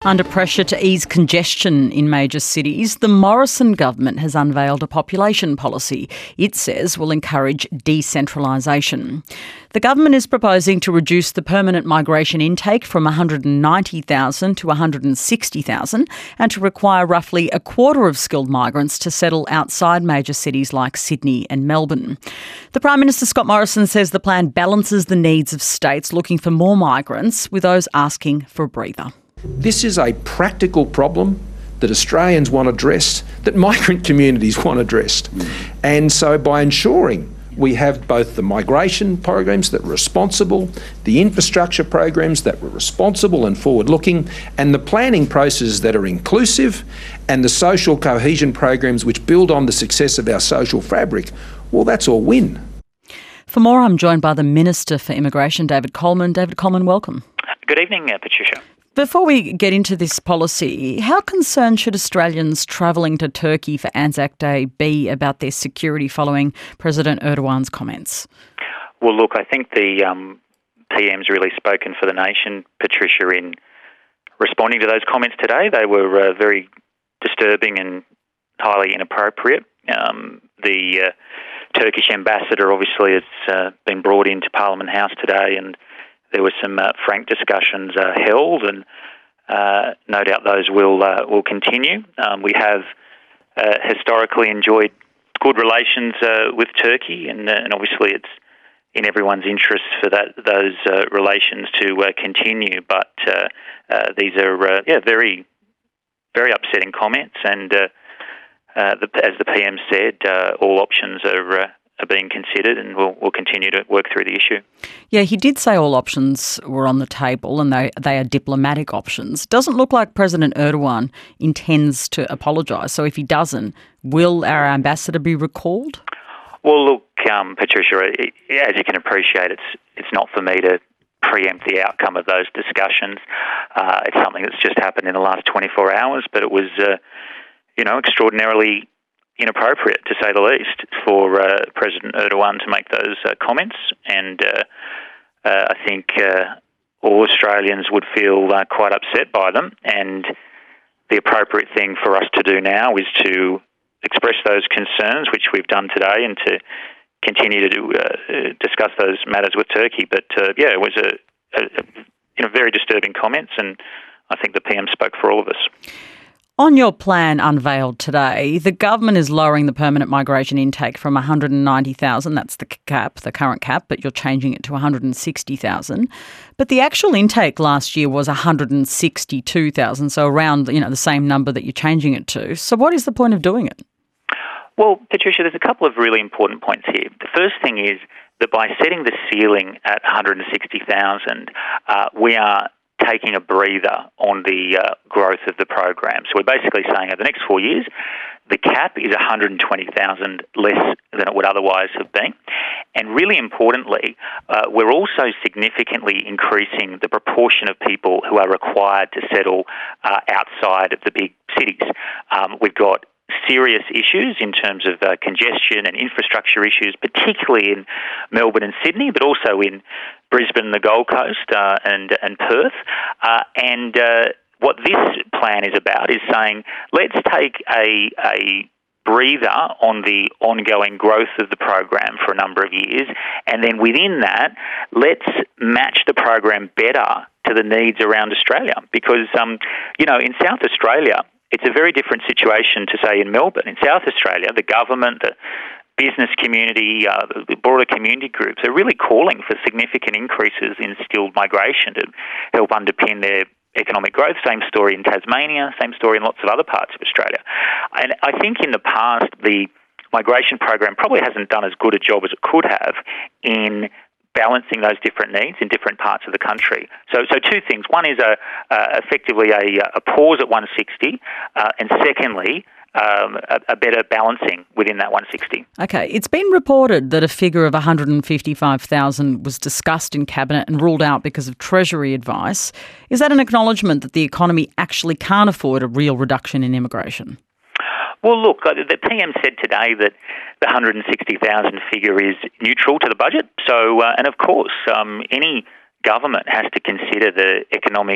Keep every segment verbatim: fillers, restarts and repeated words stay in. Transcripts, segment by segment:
Under pressure to ease congestion in major cities, the Morrison government has unveiled a population policy it says will encourage decentralisation. The government is proposing to reduce the permanent migration intake from one hundred ninety thousand to one hundred sixty thousand and to require roughly a quarter of skilled migrants to settle outside major cities like Sydney and Melbourne. The Prime Minister Scott Morrison says the plan balances the needs of states looking for more migrants with those asking for a breather. This is a practical problem that Australians want addressed, that migrant communities want addressed. And so by ensuring we have both the migration programs that were responsible, the infrastructure programs that were responsible and forward-looking, and the planning processes that are inclusive, and the social cohesion programs which build on the success of our social fabric, well, that's all win. For more, I'm joined by the Minister for Immigration, David Coleman. David Coleman, welcome. Good evening, uh, Patricia. Before we get into this policy, how concerned should Australians travelling to Turkey for Anzac Day be about their security following President Erdogan's comments? Well, look, I think the um, P M's really spoken for the nation, Patricia, in responding to those comments today. They were uh, very disturbing and highly inappropriate. Um, the uh, Turkish ambassador obviously has uh, been brought into Parliament House today, and there were some uh, frank discussions uh, held, and uh, no doubt those will uh, will continue. Um, we have uh, historically enjoyed good relations uh, with Turkey, and, uh, and obviously it's in everyone's interest for that those uh, relations to uh, continue. But uh, uh, these are uh, yeah very very upsetting comments, and uh, uh, the, as the P M said, uh, all options are. Uh, are being considered, and we'll, we'll continue to work through the issue. Yeah, he did say all options were on the table and they, they are diplomatic options. Doesn't look like President Erdogan intends to apologise. So if he doesn't, will our ambassador be recalled? Well, look, um, Patricia, it, as you can appreciate, it's it's not for me to preempt the outcome of those discussions. Uh, it's something that's just happened in the last twenty-four hours, but it was, uh, you know, extraordinarily inappropriate, to say the least, for uh, President Erdogan to make those uh, comments. And uh, uh, I think uh, all Australians would feel uh, quite upset by them. And the appropriate thing for us to do now is to express those concerns, which we've done today, and to continue to do, uh, discuss those matters with Turkey. But uh, yeah, it was a, a, a you know, very disturbing comments, and I think the P M spoke for all of us. On your plan unveiled today, the government is lowering the permanent migration intake from one hundred ninety thousand, that's the cap, the current cap, but you're changing it to one hundred sixty thousand. But the actual intake last year was one hundred sixty-two thousand, so around, you know, the same number that you're changing it to. So what is the point of doing it? Well, Patricia, there's a couple of really important points here. The first thing is that by setting the ceiling at one hundred sixty thousand, uh, we are taking a breather on the uh, growth of the program. So we're basically saying over the next four years, the cap is one hundred twenty thousand less than it would otherwise have been. And really importantly, uh, we're also significantly increasing the proportion of people who are required to settle uh, outside of the big cities. Um, we've got serious issues in terms of uh, congestion and infrastructure issues, particularly in Melbourne and Sydney, but also in Brisbane, the Gold Coast, uh, and and Perth. Uh, and uh, what this plan is about is saying, let's take a a breather on the ongoing growth of the program for a number of years, and then within that, let's match the program better to the needs around Australia. Because, um, you know, in South Australia, it's a very different situation to, say, in Melbourne. In South Australia, the government, the business community, uh, the broader community groups are really calling for significant increases in skilled migration to help underpin their economic growth. Same story in Tasmania, same story in lots of other parts of Australia. And I think in the past, the migration program probably hasn't done as good a job as it could have in balancing those different needs in different parts of the country. So, so two things. One is a, uh, effectively a, a pause at one hundred sixty, uh, and secondly, um, a, a better balancing within that one hundred sixty. Okay. It's been reported that a figure of one hundred fifty-five thousand was discussed in Cabinet and ruled out because of Treasury advice. Is that an acknowledgement that the economy actually can't afford a real reduction in immigration? Well, look, the P M said today that the one hundred sixty thousand figure is neutral to the budget. So, uh, and of course, um, any government has to consider the economic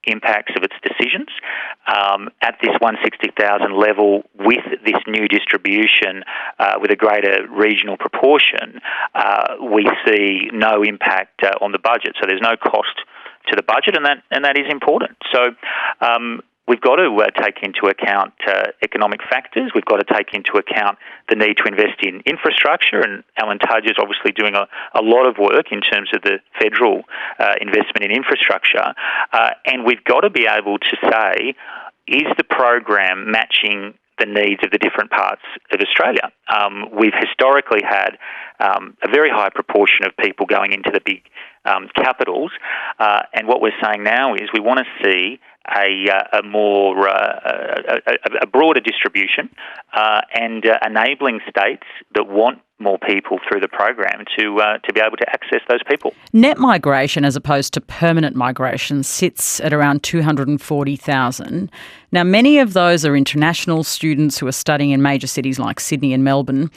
impacts of its decisions. Um, at this one hundred sixty thousand level, with this new distribution, uh, with a greater regional proportion, uh, we see no impact uh, on the budget. So there's no cost to the budget, and that and that is important. So um, we've got to uh, take into account uh, economic factors. We've got to take into account the need to invest in infrastructure, and Alan Tudge is obviously doing a, a lot of work in terms of the federal uh, investment in infrastructure. Uh, and we've got to be able to say, is the program matching the needs of the different parts of Australia? Um, we've historically had um, a very high proportion of people going into the big um, capitals, uh, and what we're saying now is we want to see a, uh, a more uh, a, a broader distribution uh, and uh, enabling states that want more people through the program to uh, to be able to access those people. Net migration as opposed to permanent migration sits at around two hundred forty thousand. Now, many of those are international students who are studying in major cities like Sydney and Melbourne.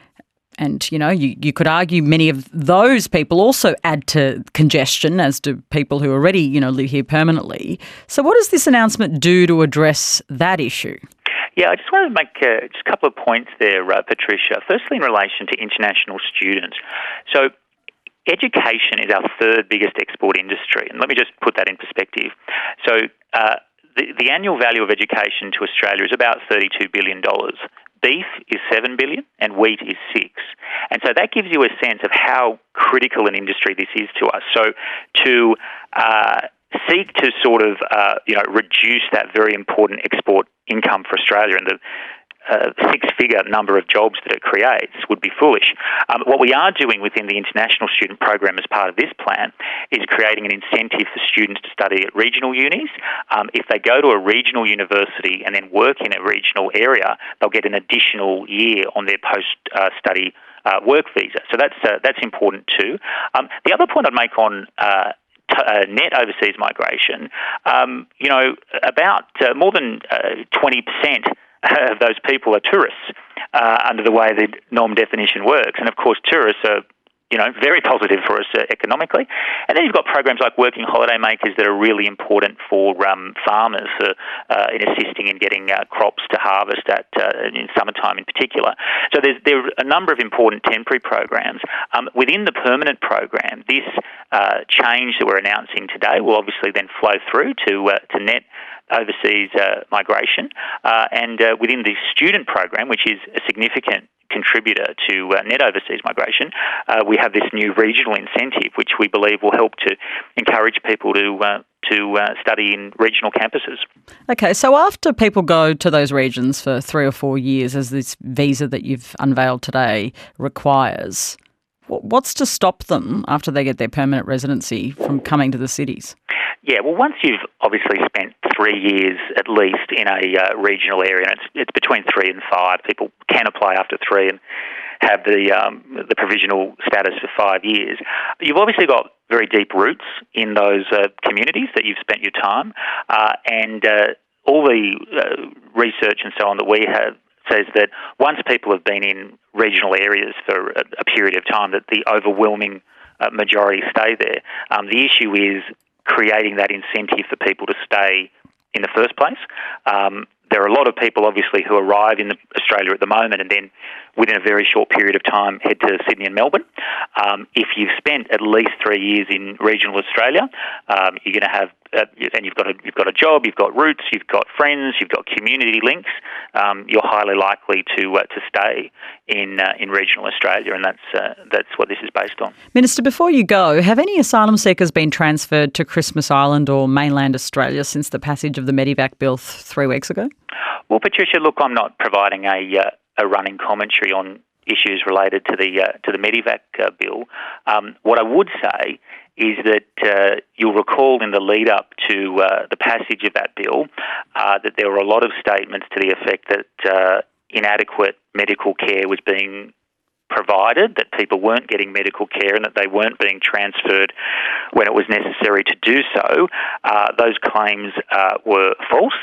And, you know, you, you could argue many of those people also add to congestion, as do people who already, you know, live here permanently. So what does this announcement do to address that issue? Yeah, I just wanted to make uh, just a couple of points there, uh, Patricia. Firstly, in relation to international students. So education is our third biggest export industry. And let me just put that in perspective. So uh, the, the annual value of education to Australia is about thirty-two billion dollars. Beef is seven billion dollars and wheat is six. And so that gives you a sense of how critical an industry this is to us. So to uh, seek to sort of, uh, you know, reduce that very important export income for Australia and the uh, six-figure number of jobs that it creates would be foolish. Um, what we are doing within the international student program as part of this plan is creating an incentive for students to study at regional unis. Um, if they go to a regional university and then work in a regional area, they'll get an additional year on their post-study uh, work visa. So that's uh, that's important too. Um, the other point I'd make on uh, T- uh, net overseas migration, um, you know, about uh, more than uh, twenty percent of those people are tourists uh, under the way the norm definition works. And of course, tourists are, you know, very positive for us uh, economically. And then you've got programs like Working Holiday Makers that are really important for um, farmers uh, uh, in assisting in getting uh, crops to harvest at uh, in summertime in particular. So there's there are a number of important temporary programs. Um, within the permanent program, this uh, change that we're announcing today will obviously then flow through to uh, to net overseas uh, migration. Uh, and uh, within the student program, which is a significant contributor to uh, net overseas migration, uh, we have this new regional incentive, which we believe will help to encourage people to uh, to uh, study in regional campuses. Okay, so after people go to those regions for three or four years, as this visa that you've unveiled today requires, what's to stop them after they get their permanent residency from coming to the cities? Yeah, well, once you've obviously spent three years at least in a uh, regional area, and it's, it's between three and five, people can apply after three and have the um, the provisional status for five years. You've obviously got very deep roots in those uh, communities that you've spent your time, uh, and uh, all the uh, research and so on that we have says that once people have been in regional areas for a, a period of time, that the overwhelming uh, majority stay there. Um, the issue is creating that incentive for people to stay in the first place. Um, there are a lot of people, obviously, who arrive in the, Australia at the moment and then within a very short period of time head to Sydney and Melbourne. Um, if you've spent at least three years in regional Australia, um, you're going to have, uh, and you've got a you've got a job, you've got roots, you've got friends, you've got community links. Um, you're highly likely to uh, to stay in uh, in regional Australia, and that's uh, that's what this is based on. Minister, before you go, have any asylum seekers been transferred to Christmas Island or mainland Australia since the passage of the Medivac bill th- three weeks ago? Well, Patricia, look, I'm not providing a uh, a running commentary on issues related to the uh, to the Medivac uh, bill. Um, what I would say is that uh, you'll recall in the lead up to uh, the passage of that bill uh, that there were a lot of statements to the effect that uh, inadequate medical care was being provided, that people weren't getting medical care and that they weren't being transferred when it was necessary to do so. Uh, those claims uh, were false.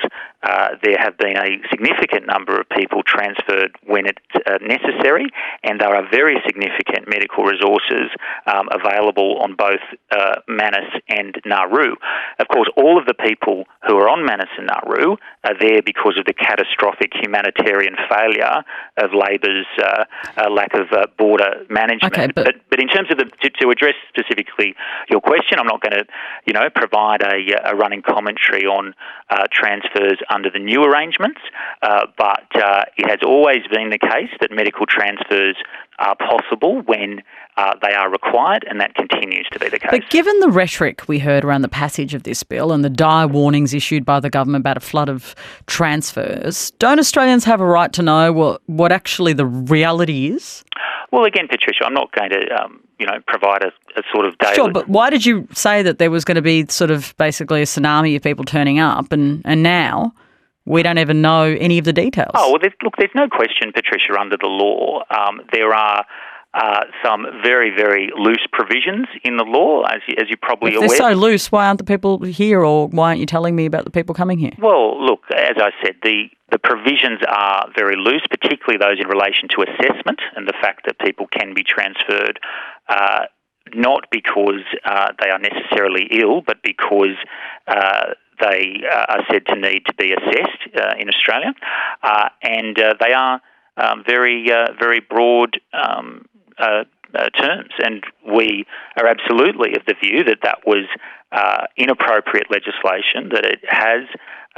uh, there have been a significant number of people transferred when it's uh, necessary, and there are very significant medical resources um, available on both uh, Manus and Nauru. Of course, all of the people who are on Manus and Nauru are there because of the catastrophic humanitarian failure of Labor's uh, uh, lack of uh, border management. Okay, but, but, but in terms of the, to, to address specifically your question, I'm not going to, you know, provide a, a running commentary on uh, transfers under the new arrangements, uh, but uh, it has always been the case that medical transfers are possible when uh, they are required, and that continues to be the case. But given the rhetoric we heard around the passage of this bill and the dire warnings issued by the government about a flood of transfers, don't Australians have a right to know what, what actually the reality is? Well, again, Patricia, I'm not going to, um, you know, provide a, a sort of daily... Sure, but why did you say that there was going to be sort of basically a tsunami of people turning up, and, and now we don't even know any of the details? Oh, well, there's, look, there's no question, Patricia, under the law. Um, there are uh, some very, very loose provisions in the law, as you, as you're probably if aware. They're so loose, why aren't the people here, or why aren't you telling me about the people coming here? Well, look, as I said, the, the provisions are very loose, particularly those in relation to assessment and the fact that people can be transferred uh, not because uh, they are necessarily ill, but because uh, they uh, are said to need to be assessed uh, in Australia. Uh, and uh, they are um, very, uh, very broad um, uh, uh, terms. And we are absolutely of the view that that was uh, inappropriate legislation, that it has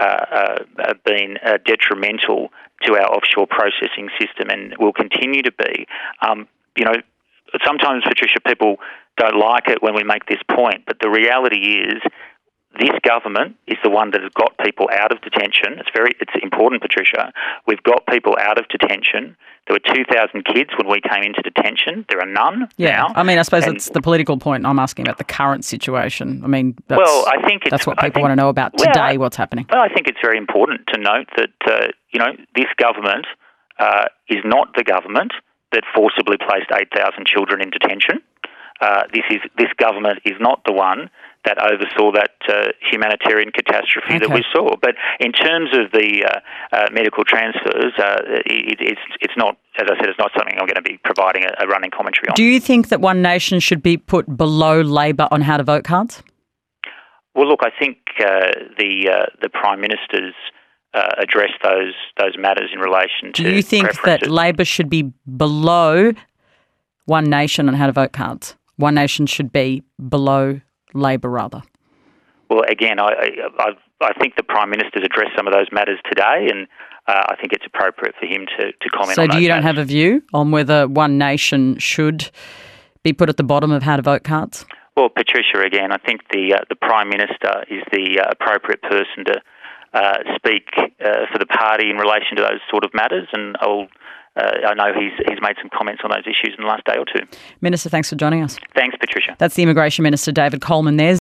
uh, uh, been uh, detrimental to our offshore processing system and will continue to be. Um, you know, sometimes, Patricia, people don't like it when we make this point, but the reality is this government is the one that has got people out of detention. It's very, it's important, Patricia. We've got people out of detention. There were two thousand kids when we came into detention. There are none yeah. now. I mean, I suppose and, it's the political point. I'm asking about the current situation. I mean, that's, well, I think it's, that's what I people think, want to know about well, today, what's happening. Well, I think it's very important to note that, uh, you know, this government uh, is not the government that forcibly placed eight thousand children in detention. Uh, this is this government is not the one that oversaw that uh, humanitarian catastrophe okay. that we saw. But in terms of the uh, uh, medical transfers, uh, it, it's it's not, as I said, it's not something I'm going to be providing a, a running commentary on. Do you think that One Nation should be put below Labor on how to vote cards? Well, look, I think uh, the uh, the Prime Minister's uh, addressed those those matters in relation to. Do you think that Labor should be below One Nation on how to vote cards? One Nation should be below Labor, rather. Well, again, I, I I think the Prime Minister's addressed some of those matters today, and uh, I think it's appropriate for him to, to comment so on those So do you matters. don't have a view on whether One Nation should be put at the bottom of how to vote cards? Well, Patricia, again, I think the uh, the Prime Minister is the uh, appropriate person to uh, speak uh, for the party in relation to those sort of matters, and I'll Uh, I know he's he's made some comments on those issues in the last day or two. Minister, thanks for joining us. Thanks, Patricia. That's the Immigration Minister, David Coleman there.